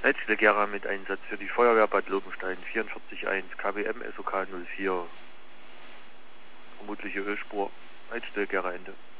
Leitstelle mit Einsatz für die Feuerwehr Bad Lobenstein 44.1 KBM SOK 04. Vermutliche Ölspur. Leitstelle Ende.